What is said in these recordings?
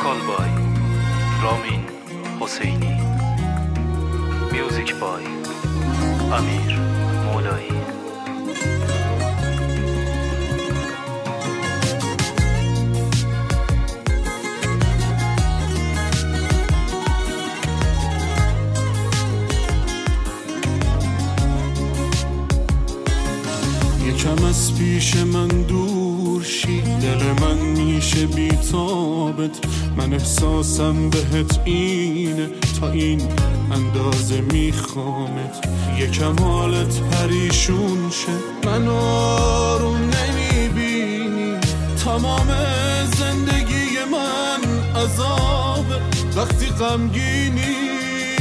وکال بای رامین حسینی، میوزیک بای امیر مولایی. یکم از پیش من دور شی، دل من میشه بی‌تابت. من احساسم بهت اینه، تا این اندازه میخوامت. یکم حالت پریشون شه، من آروم نمیبینی. تمام زندگی من عذابه وقتی غمگینی.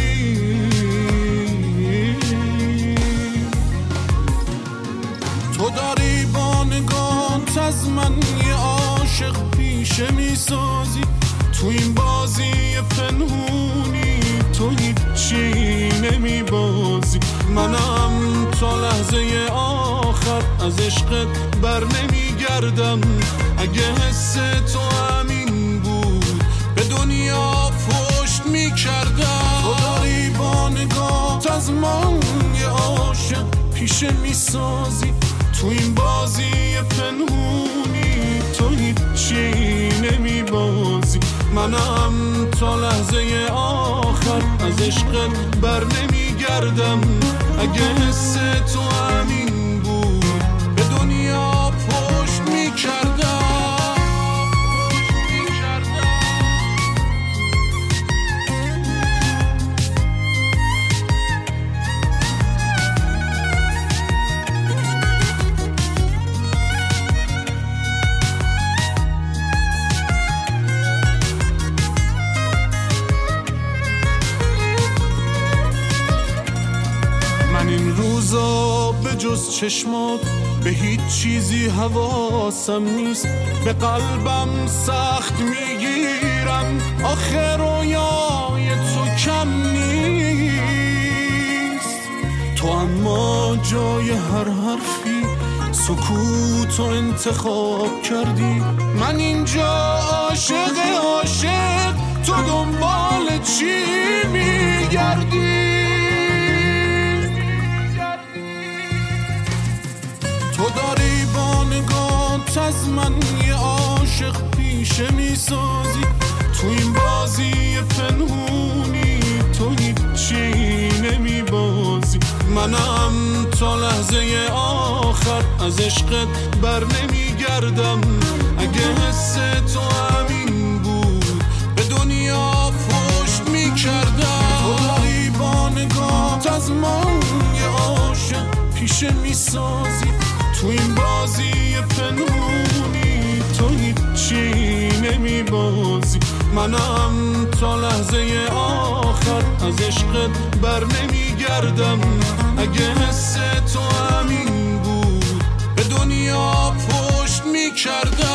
تو داری با نگاهت از من یه عاشق پیشه میسازی. تو این بازی پنهونی تو هیچی نمیبازی. منم تا لحظه آخر از عشقت بر نمیگردم. اگه حس تو همین بود به دنیا پشت میکردم. تو داری با نگاهت از من یه عاشق پیشه میسازی. تو این بازی پنهونی تو هیچی نمیبازی. منم تا لحظه آخر از عشقت بر نمیگردم. اگه حس تو همین بود به دنیا پشت میکردم. این روزا به جز چشمات به هیچ چیزی حواسم نیست. به قلبم سخت میگیرم، آخر رویای تو کم نیست. تو اما جای هر حرفی سکوتو انتخاب کردی. من اینجا عاشق تو دنبال چی میگردی؟ تو داری با نگاهت از من یه عاشق پیشه میسازی. تو این بازی پنهونی تو هیچی نمیبازی. منم تا لحظه آخر از عشقت بر نمیگردم. اگه حس تو همین بود به دنیا پشت میکردم. تو داری با نگاهت از من یه عاشق پیشه میسازی. تو این بازی پنهونی تو هیچی نمیبازی. منم تا لحظه آخر از عشقت بر نمیگردم. اگه حس تو همین بود به دنیا پشت میکردم.